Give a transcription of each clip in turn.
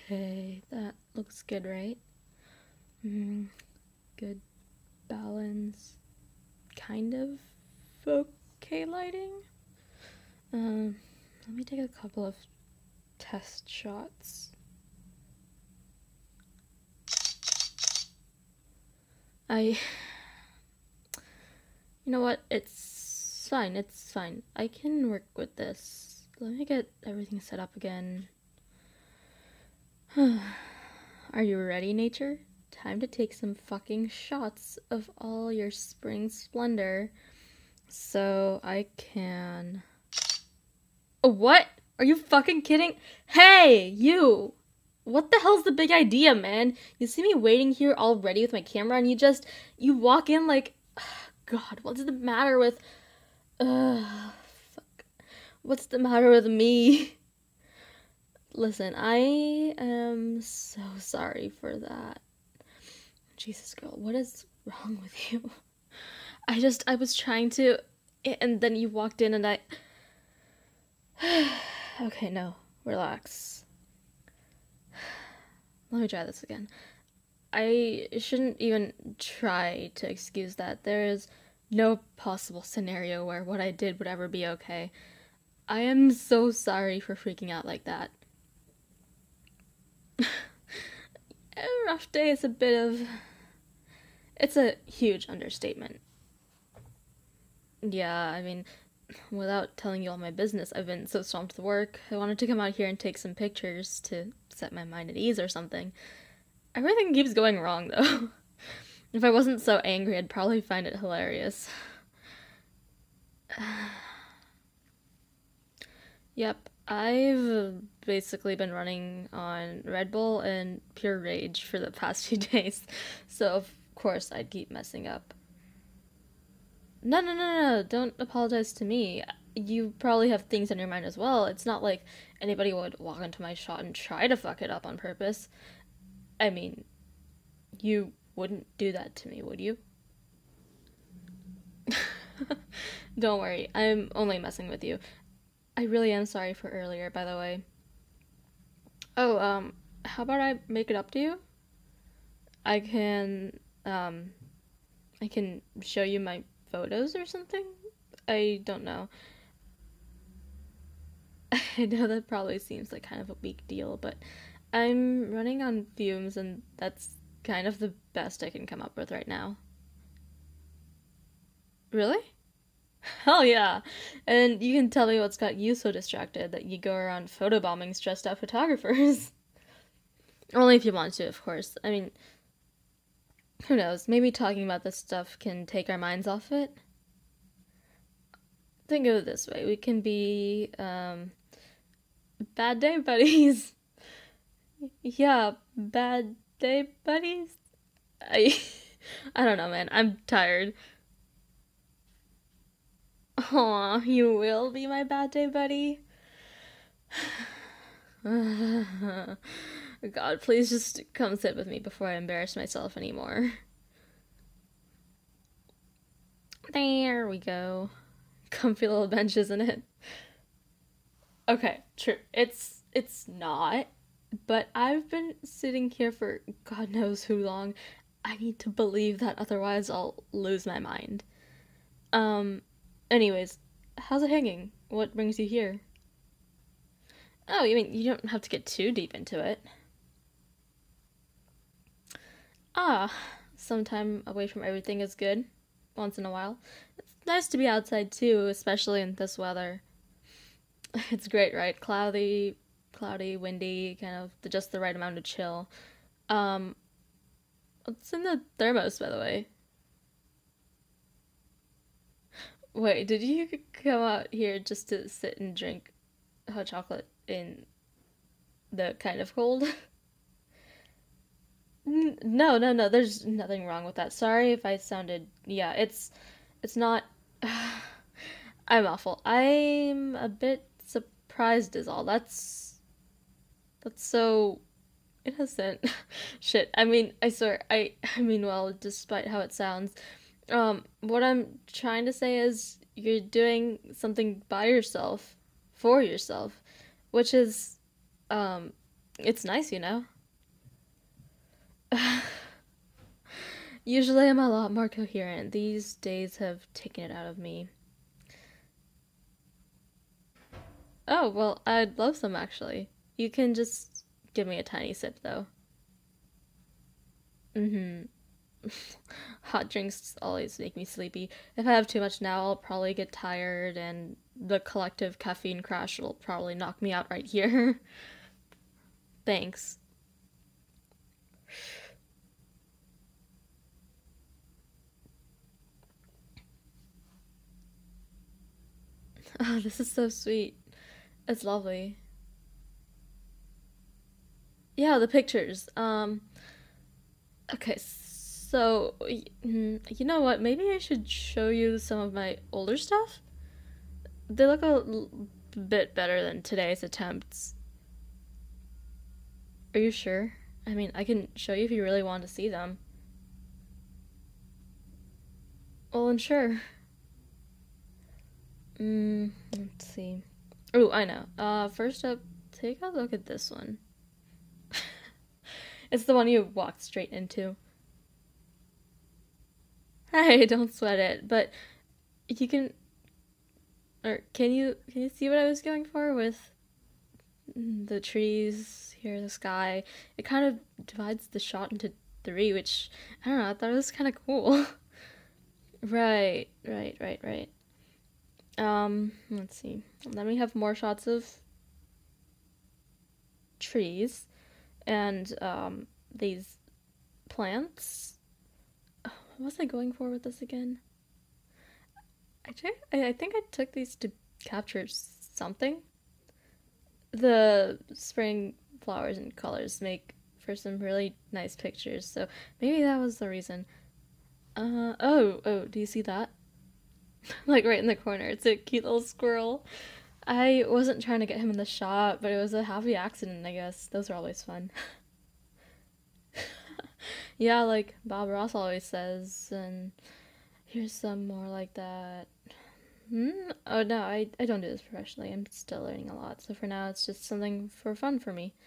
Okay, that looks good, right? Good balance. Kind of okay lighting. Let me take a couple of test shots. You know what? It's fine. I can work with this. Let me get everything set up again. Are you ready, nature? Time to take some fucking shots of all your spring splendor so I can. Oh, what? Are you fucking kidding? Hey, you! What the hell's the big idea, man? You see me waiting here already with my camera and you walk in like, God, what's the matter with, fuck. What's the matter with me? Listen, I am so sorry for that. Jesus, girl, what is wrong with you? I was trying to, and then you walked in and I. Okay, no, relax. Let me try this again. I shouldn't even try to excuse that. There is no possible scenario where what I did would ever be okay. I am so sorry for freaking out like that. A rough day is it's a huge understatement. Yeah, I mean, without telling you all my business, I've been so swamped with work. I wanted to come out here and take some pictures to set my mind at ease or something. Everything keeps going wrong, though. If I wasn't so angry, I'd probably find it hilarious. Yep, I've basically been running on Red Bull and pure rage for the past few days, so of course I'd keep messing up. No, don't apologize to me. You probably have things on your mind as well. It's not like anybody would walk into my shot and try to fuck it up on purpose. I mean, you wouldn't do that to me, would you? Don't worry, I'm only messing with you. I really am sorry for earlier, by the way. Oh, how about I make it up to you? I can, um, I can show you my photos or something? I don't know. I know that probably seems like kind of a weak deal, but I'm running on fumes and that's kind of the best I can come up with right now. Really? Hell yeah. And you can tell me what's got you so distracted that you go around photobombing stressed out photographers. Only if you want to, of course. I mean, who knows? Maybe talking about this stuff can take our minds off it. Think of it this way: we can be bad day buddies. Yeah, bad day buddies. I I don't know, man. I'm tired. Aw, you will be my bad day buddy. God, please just come sit with me before I embarrass myself anymore. There we go. Comfy little bench, isn't it? Okay, true. It's not, but I've been sitting here for God knows who long. I need to believe that, otherwise I'll lose my mind. Um, anyways, how's it hanging? What brings you here? Oh, you mean you don't have to get too deep into it? Ah, some time away from everything is good. Once in a while. It's nice to be outside too, especially in this weather. It's great, right? Cloudy, windy, kind of just the right amount to chill. Um, what's in the thermos, by the way? Wait, did you come out here just to sit and drink hot chocolate in the kind of cold? No. There's nothing wrong with that. Sorry if I sounded. Yeah, it's not. I'm awful. I'm a bit surprised, is all. That's so innocent. Shit. I mean, I swear. I mean, well, despite how it sounds, what I'm trying to say is you're doing something by yourself, for yourself, which is, um, It's nice, you know? Usually I'm a lot more coherent. These days have taken it out of me. Oh, well, I'd love some actually. You can just give me a tiny sip though. Mm-hmm. Hot drinks always make me sleepy. If I have too much now, I'll probably get tired, and the collective caffeine crash will probably knock me out right here. Thanks. Oh, this is so sweet. It's lovely. Yeah, the pictures. Okay, so you know what? Maybe I should show you some of my older stuff. They look bit better than today's attempts. Are you sure? I mean, I can show you if you really want to see them. Well, I'm sure. Let's see. Oh, I know. First up, take a look at this one. It's the one you walked straight into. Hey, don't sweat it. But you can, or can you see what I was going for with the trees here, the sky? It kind of divides the shot into three, which I don't know. I thought it was kind of cool. Right, right, right, right. Let's see. Then we have more shots of trees and these plants. Oh, what was I going for with this again? I think I took these to capture something. The spring flowers and colors make for some really nice pictures, so maybe that was the reason. Oh, do you see that? Like right in the corner. It's a cute little squirrel. I wasn't trying to get him in the shot, but it was a happy accident, I guess. Those are always fun. Yeah, like Bob Ross always says, and here's some more like that. Oh no, I don't do this professionally. I'm still learning a lot, so for now it's just something for fun for me.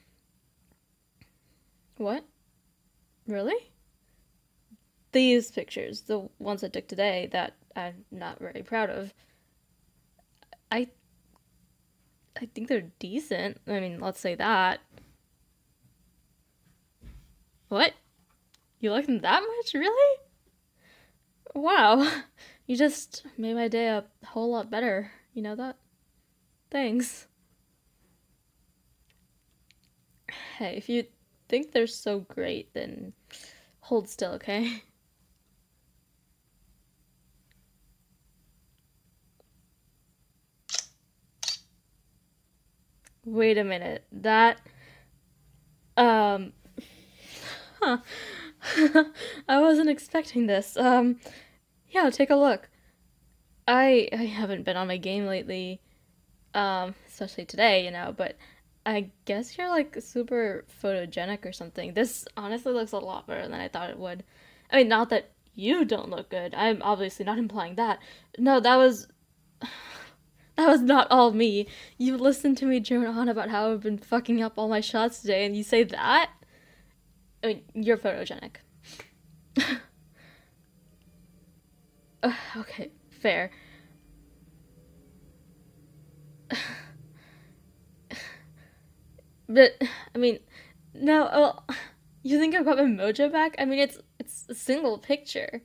What? Really? These pictures, the ones I took today that I'm not very proud of, I I think they're decent. I mean, let's say that. What? You like them that much? Really? Wow. You just made my day a whole lot better. You know that? Thanks. Hey, if you think they're so great, then hold still, okay? Wait a minute. Um, huh. I wasn't expecting this. Yeah, take a look. I haven't been on my game lately, especially today, but I guess you're like super photogenic or something. This honestly looks a lot better than I thought it would. I mean, not that you don't look good. I'm obviously not implying that. No, that was not all me. You listened to me drone on about how I've been fucking up all my shots today, and you say that? I mean, you're photogenic. Okay, fair. But I mean, no. Well, you think I've got my mojo back? I mean, it's a single picture.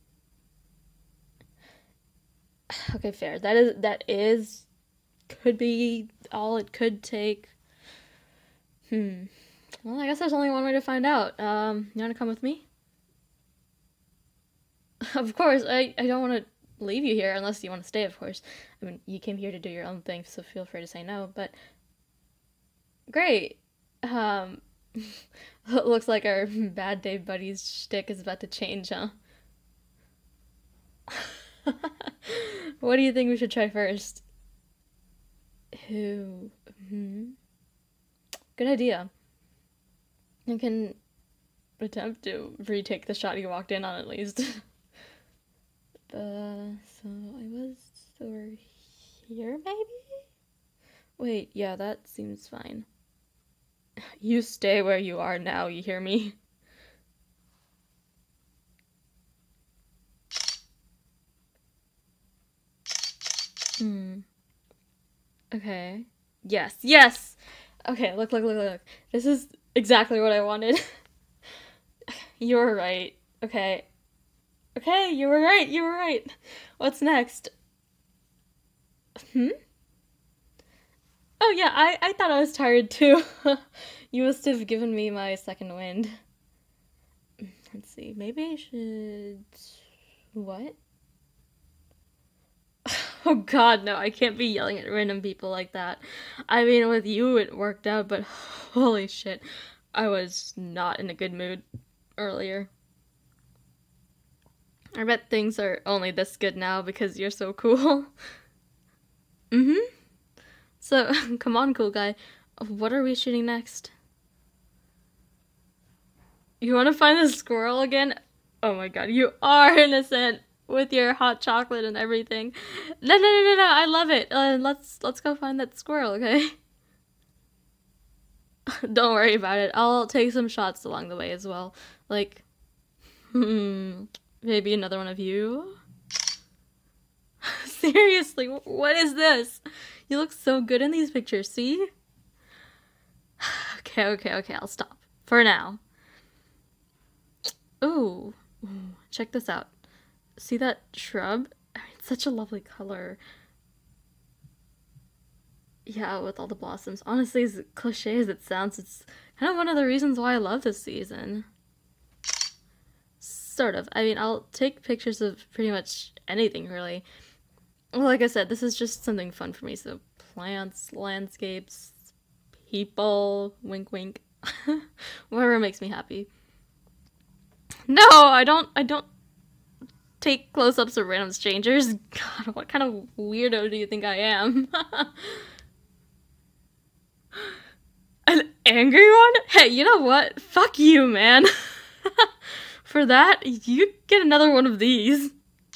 Okay, fair. That is could be all it could take. Hmm. Well, I guess there's only one way to find out. You wanna come with me? Of course. I don't want to leave you here unless you want to stay. Of course. I mean, you came here to do your own thing, so feel free to say no. But great. Um. Looks like our bad day buddies shtick is about to change, huh? What do you think we should try first? Who? Hmm. Good idea. You can attempt to retake the shot you walked in on at least. So I was over here, maybe? Wait, yeah, that seems fine. You stay where you are now, you hear me? Hmm. Okay. Yes, yes! Okay, look, look, look, look. This is exactly what I wanted. You were right. Okay. Okay, you were right, you were right. What's next? Hmm? Oh yeah, I thought I was tired too. You must have given me my second wind. Let's see, maybe I should... What? Oh god, no, I can't be yelling at random people like that. I mean, with you it worked out, but holy shit, I was not in a good mood earlier. I bet things are only this good now because you're so cool. Mm hmm. So, come on, cool guy. What are we shooting next? You want to find the squirrel again? Oh my god, you are innocent with your hot chocolate and everything. No, no, no, no, no. I love it. Let's go find that squirrel, okay? Don't worry about it. I'll take some shots along the way as well. Like, maybe another one of you. Seriously, what is this? You look so good in these pictures. See? Okay, okay, okay. I'll stop for now. Ooh, check this out. See that shrub? I mean, it's such a lovely color. Yeah, with all the blossoms. Honestly, as cliche as it sounds, it's kind of one of the reasons why I love this season. Sort of. I mean, I'll take pictures of pretty much anything, really. Well, like I said, this is just something fun for me. So, plants, landscapes, people, wink, wink. Whatever makes me happy. No, I don't take close-ups of random strangers. God, what kind of weirdo do you think I am? An angry one? Hey, you know what? Fuck you, man. For that, you get another one of these.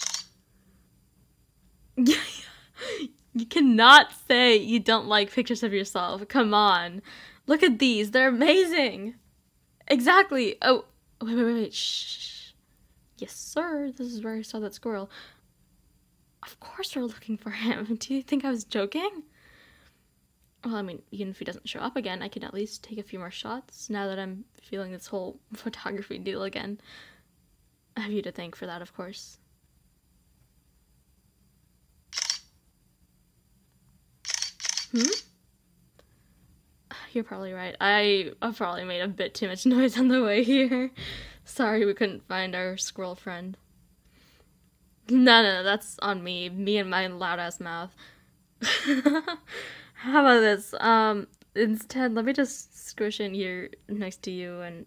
You cannot say you don't like pictures of yourself. Come on. Look at these. They're amazing. Exactly. Oh, wait, wait, wait, wait. Shh. Yes, sir. This is where I saw that squirrel. Of course we're looking for him. Do you think I was joking? Well, I mean, even if he doesn't show up again, I can at least take a few more shots now that I'm feeling this whole photography deal again. I have you to thank for that, of course. Hmm? You're probably right. I've probably made a bit too much noise on the way here. Sorry we couldn't find our squirrel friend. No, no, no, that's on me. Me and my loud ass mouth. How about this? Instead, let me just squish in here next to you and.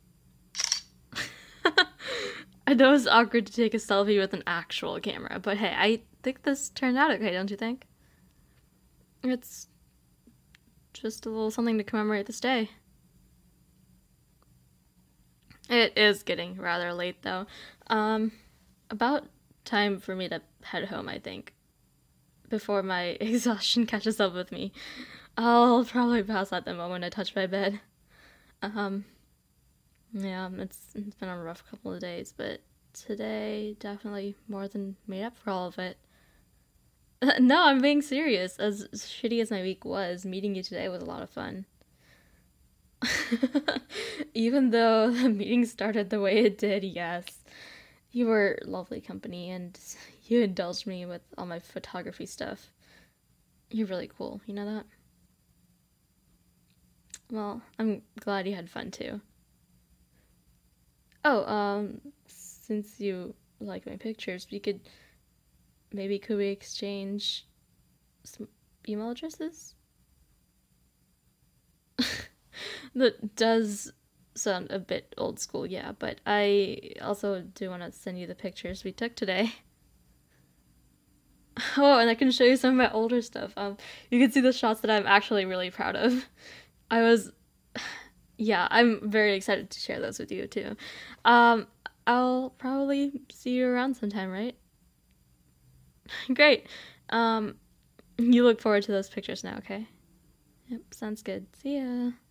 I know it's awkward to take a selfie with an actual camera, but hey, I think this turned out okay, don't you think? It's just a little something to commemorate this day. It is getting rather late though. Um, about time for me to head home, I think, before my exhaustion catches up with me. I'll probably pass out the moment I touch my bed. Um, yeah, it's been a rough couple of days, but today definitely more than made up for all of it. No, I'm being serious. As shitty as my week was, meeting you today was a lot of fun. Even though the meeting started the way it did, yes. You were lovely company and you indulged me with all my photography stuff. You're really cool, you know that? Well, I'm glad you had fun too. Oh, since you like my pictures, could we exchange some email addresses? That does sound a bit old school, yeah, but I also do want to send you the pictures we took today. Oh, and I can show you some of my older stuff. You can see the shots that I'm actually really proud of. I was, yeah, I'm very excited to share those with you too. Um, I'll probably see you around sometime, right? Great. Um, you look forward to those pictures now, okay? Yep, sounds good. See ya.